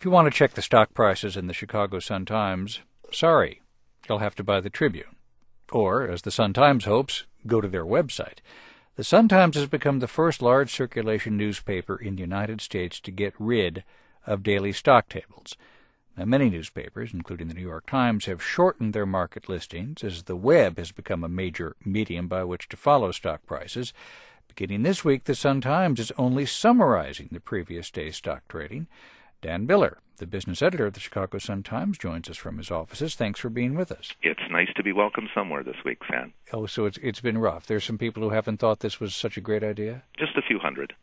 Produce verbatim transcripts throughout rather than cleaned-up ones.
If you want to check the stock prices in the Chicago Sun-Times, sorry, you'll have to buy the Tribune. Or, as the Sun-Times hopes, go to their website. The Sun-Times has become the first large circulation newspaper in the United States to get rid of daily stock tables. Now, many newspapers, including the New York Times, have shortened their market listings as the web has become a major medium by which to follow stock prices. Beginning this week, the Sun-Times is only summarizing the previous day's stock trading. Dan Miller, the business editor of the Chicago Sun-Times, joins us from his offices. Thanks for being with us. It's nice to be welcome somewhere this week, Sam. Oh, so it's it's been rough. There's some people who haven't thought this was such a great idea? Just a few hundred.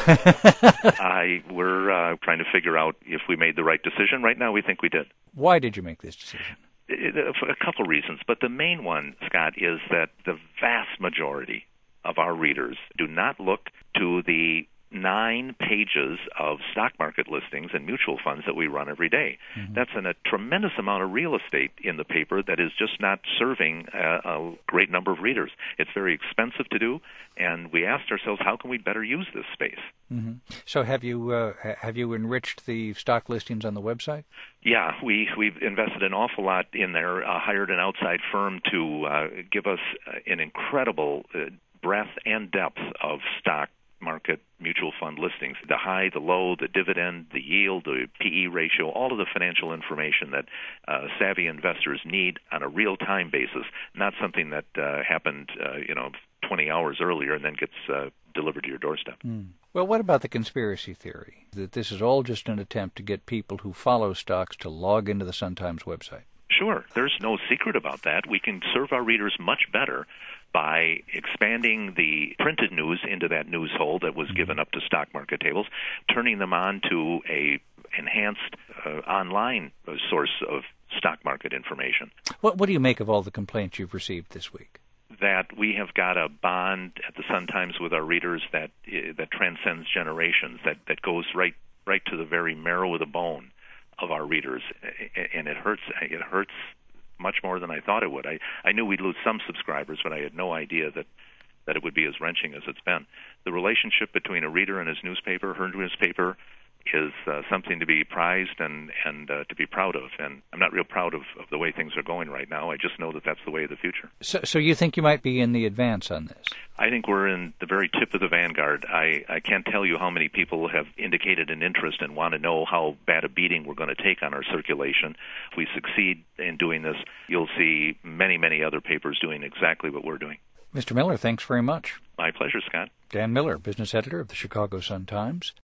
I We're uh, trying to figure out if we made the right decision. Right now, we think we did. Why did you make this decision? It, it, for a couple reasons, but the main one, Scott, is that the vast majority of our readers do not look to the nine pages of stock market listings and mutual funds that we run every day. Mm-hmm. That's an, a tremendous amount of real estate in the paper that is just not serving a, a great number of readers. It's very expensive to do, and we asked ourselves, how can we better use this space? Mm-hmm. So have you uh, have you enriched the stock listings on the website? Yeah, we, we've invested an awful lot in there, uh, hired an outside firm to uh, give us an incredible uh, breadth and depth of stock market mutual fund listings, the high, the low, the dividend, the yield, the P E ratio, all of the financial information that uh, savvy investors need on a real-time basis, not something that uh, happened, uh, you know, twenty hours earlier and then gets uh, delivered to your doorstep. Mm. Well, what about the conspiracy theory that this is all just an attempt to get people who follow stocks to log into the Sun-Times website? Sure. There's no secret about that. We can serve our readers much better by expanding the printed news into that news hole that was given up to stock market tables, turning them on to a enhanced uh, online source of stock market information. What, what do you make of all the complaints you've received this week? That we have got a bond at the Sun-Times with our readers that uh, that transcends generations, that, that goes right right to the very marrow of the bone of our readers, and it hurts. It hurts much more than I thought it would. I, I knew we'd lose some subscribers, but I had no idea that, that it would be as wrenching as it's been. The relationship between a reader and his newspaper, her newspaper, is uh, something to be prized and, and uh, to be proud of. And I'm not real proud of, of the way things are going right now. I just know that that's the way of the future. So, so you think you might be in the advance on this? I think we're in the very tip of the vanguard. I, I can't tell you how many people have indicated an interest and want to know how bad a beating we're going to take on our circulation. If we succeed in doing this, you'll see many, many other papers doing exactly what we're doing. Mister Miller, thanks very much. My pleasure, Scott. Dan Miller, business editor of the Chicago Sun-Times.